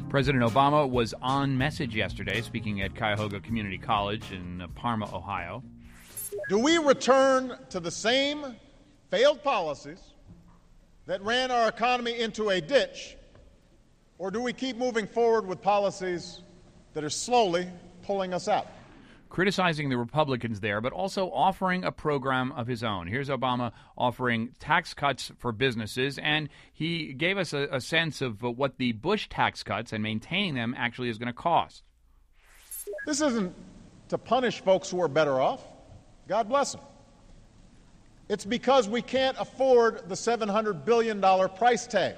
President Obama was on message yesterday, speaking at Cuyahoga Community College in Parma, Ohio. Do we return to the same failed policies that ran our economy into a ditch, or do we keep moving forward with policies that are slowly pulling us out? Criticizing the Republicans there, but also offering a program of his own. Here's Obama offering tax cuts for businesses, and he gave us a sense of what the Bush tax cuts and maintaining them actually is going to cost. This isn't to punish folks who are better off. God bless them. It's because we can't afford the $700 billion price tag.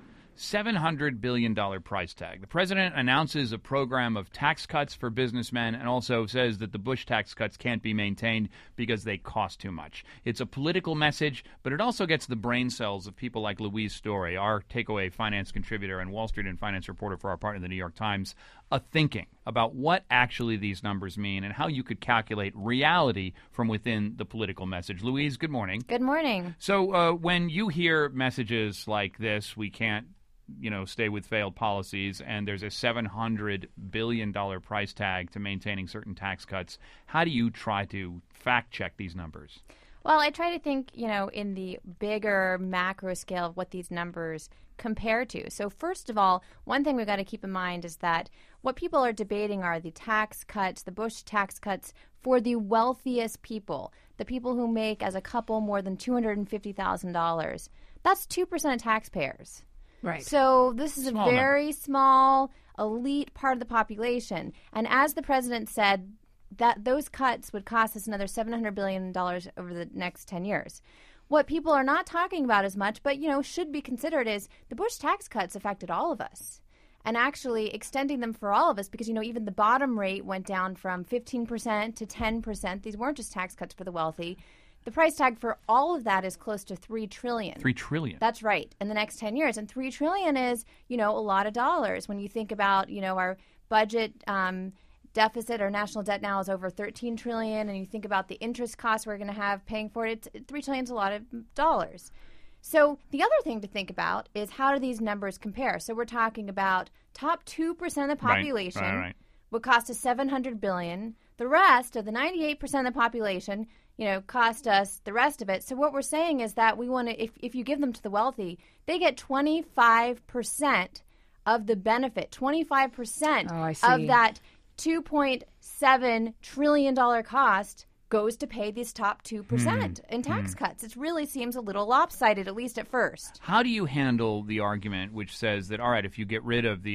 $700 billion price tag. The president announces a program of tax cuts for businessmen and also says that the Bush tax cuts can't be maintained because they cost too much. It's a political message, but it also gets the brain cells of people like Louise Story, our takeaway finance contributor and Wall Street and finance reporter for our partner, the New York Times, thinking about what actually these numbers mean and how you could calculate reality from within the political message. Louise, good morning. Good morning. So when you hear messages like this, we can't stay with failed policies, and there's a $700 billion price tag to maintaining certain tax cuts. How do you try to fact-check these numbers? Well, I try to think, in the bigger macro scale of what these numbers compare to. So first of all, one thing we've got to keep in mind is that what people are debating are the tax cuts, the Bush tax cuts for the wealthiest people, the people who make as a couple more than $250,000. That's 2% of taxpayers. Right. So this is Small a very small, elite part of the population. And as the president said, that those cuts would cost us another $700 billion over the next 10 years. What people are not talking about as much, but, should be considered is the Bush tax cuts affected all of us. And actually extending them for all of us because, even the bottom rate went down from 15% to 10%. These weren't just tax cuts for the wealthy. The price tag for all of that is close to $3 trillion. $3 trillion. That's right, in the next 10 years. And $3 trillion is, a lot of dollars. When you think about, our budget deficit, our national debt now is over $13 trillion, and you think about the interest costs we're going to have paying for it, $3 trillion is a lot of dollars. So the other thing to think about is how do these numbers compare? So we're talking about top 2% of the population would cost us $700 billion. The rest of the 98% of the population cost us the rest of it. So what we're saying is that we want to, if you give them to the wealthy, they get 25% of the benefit, 25% of that $2.7 trillion cost goes to pay these top 2% in tax cuts. It really seems a little lopsided, at least at first. How do you handle the argument which says that, all right, if you get rid of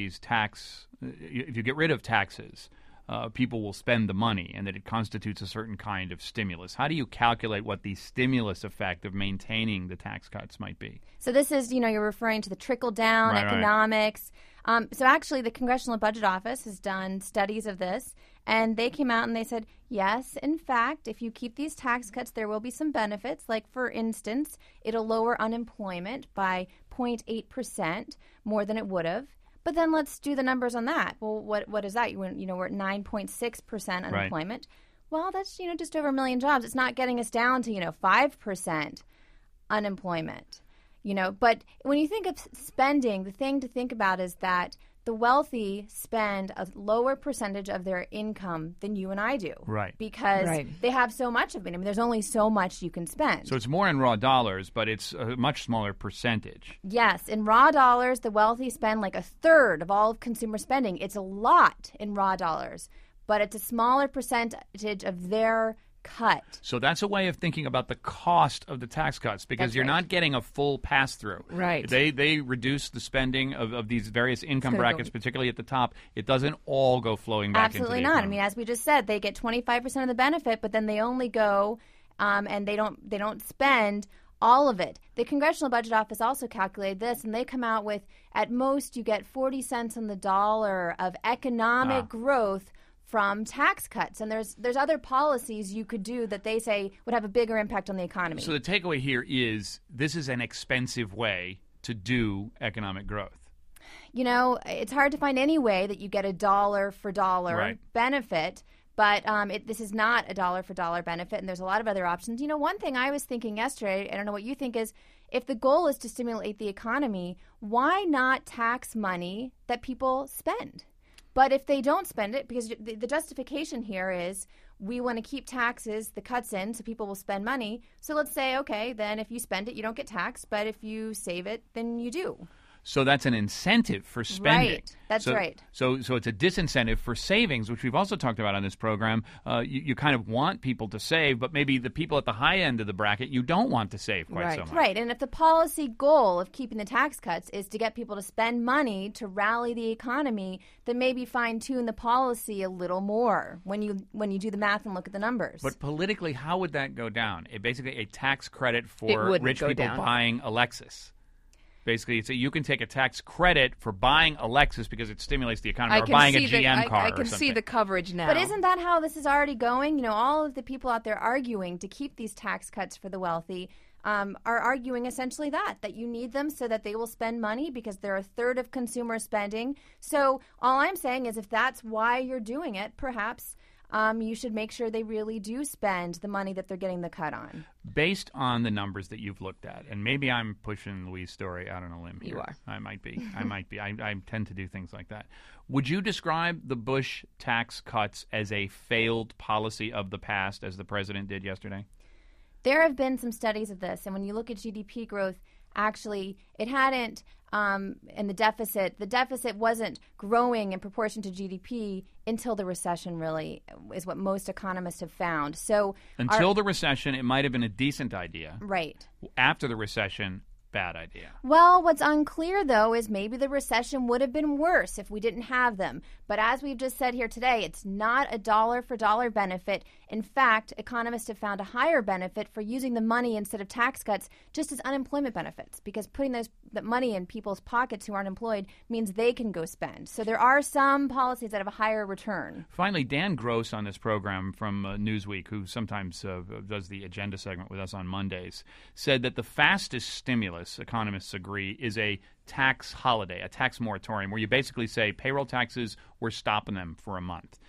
taxes, people will spend the money and that it constitutes a certain kind of stimulus? How do you calculate what the stimulus effect of maintaining the tax cuts might be? So this is, you're referring to the trickle-down economics. So actually the Congressional Budget Office has done studies of this, and they came out and they said, yes, in fact, if you keep these tax cuts, there will be some benefits. Like, for instance, it'll lower unemployment by 0.8% more than it would have. But then let's do the numbers on that. Well, what is that? We're at 9.6% unemployment. Right. Well, that's, just over 1 million jobs. It's not getting us down to, 5% unemployment. But when you think of spending, the thing to think about is that the wealthy spend a lower percentage of their income than you and I do. Right. Because they have so much of it. I mean, there's only so much you can spend. So it's more in raw dollars, but it's a much smaller percentage. Yes. In raw dollars, the wealthy spend like a third of all of consumer spending. It's a lot in raw dollars, but it's a smaller percentage of their cut. So that's a way of thinking about the cost of the tax cuts because you're not getting a full pass-through. Right. They reduce the spending of these various income brackets, particularly at the top. It doesn't all go flowing back into the economy. Absolutely not. I mean, as we just said, they get 25% of the benefit, but then they only go and they don't spend all of it. The Congressional Budget Office also calculated this, and they come out with, at most, you get 40 cents on the dollar of economic growth from tax cuts. And there's other policies you could do that they say would have a bigger impact on the economy. So the takeaway here is this is an expensive way to do economic growth. It's hard to find any way that you get a dollar for dollar benefit. But this is not a dollar for dollar benefit, and there's a lot of other options. One thing I was thinking yesterday, I don't know what you think, is if the goal is to stimulate the economy, why not tax money that people spend? But if they don't spend it, because the justification here is we want to keep taxes, the cuts in, so people will spend money. So let's say, okay, then if you spend it, you don't get taxed. But if you save it, then you do. So that's an incentive for spending. Right. That's right. So it's a disincentive for savings, which we've also talked about on this program. You kind of want people to save, but maybe the people at the high end of the bracket, you don't want to save quite so much. Right. And if the policy goal of keeping the tax cuts is to get people to spend money to rally the economy, then maybe fine-tune the policy a little more when you do the math and look at the numbers. But politically, how would that go down? Basically a tax credit for rich people buying a Lexus. Basically, so you can take a tax credit for buying a Lexus because it stimulates the economy, or buying a GM car. I can see the coverage now. But isn't that how this is already going? All of the people out there arguing to keep these tax cuts for the wealthy are arguing essentially that you need them so that they will spend money because they're a third of consumer spending. So all I'm saying is if that's why you're doing it, perhaps you should make sure they really do spend the money that they're getting the cut on. Based on the numbers that you've looked at, and maybe I'm pushing Louise Story out on a limb here. You are. I might be. I tend to do things like that. Would you describe the Bush tax cuts as a failed policy of the past, as the president did yesterday? There have been some studies of this, and when you look at GDP growth, actually, it hadn't, and the deficit wasn't growing in proportion to GDP until the recession, really, is what most economists have found. So until the recession, it might have been a decent idea. Right. After the recession, bad idea. Well, what's unclear, though, is maybe the recession would have been worse if we didn't have them. But as we've just said here today, it's not a dollar-for-dollar benefit. In fact, economists have found a higher benefit for using the money instead of tax cuts just as unemployment benefits, because putting that money in people's pockets who aren't employed means they can go spend. So there are some policies that have a higher return. Finally, Dan Gross on this program from Newsweek, who sometimes does the agenda segment with us on Mondays, said that the fastest stimulus, economists agree, is a tax holiday, a tax moratorium, where you basically say payroll taxes, we're stopping them for a month.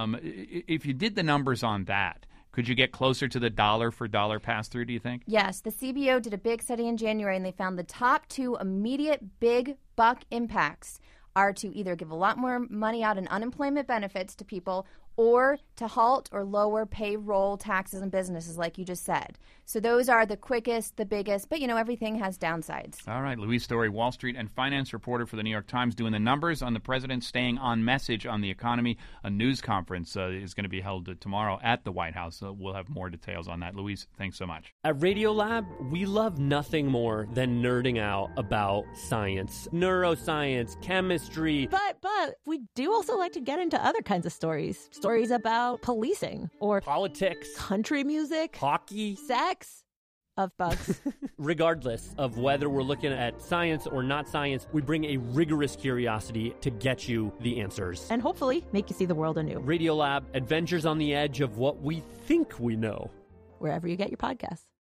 If you did the numbers on that, could you get closer to the dollar-for-dollar pass-through, do you think? Yes. The CBO did a big study in January, and they found the top two immediate big buck impacts are to either give a lot more money out in unemployment benefits to people or to halt or lower payroll taxes in businesses, like you just said. So those are the quickest, the biggest, but, everything has downsides. All right. Louise Story, Wall Street and finance reporter for the New York Times, doing the numbers on the president staying on message on the economy. A news conference is going to be held tomorrow at the White House. We'll have more details on that. Louise, thanks so much. At Radiolab, we love nothing more than nerding out about science, neuroscience, chemistry. But we do also like to get into other kinds of stories. Stories about policing or politics, country music, hockey, sex, of bugs. Regardless of whether we're looking at science or not science, we bring a rigorous curiosity to get you the answers. And hopefully make you see the world anew. Radiolab, adventures on the edge of what we think we know. Wherever you get your podcasts.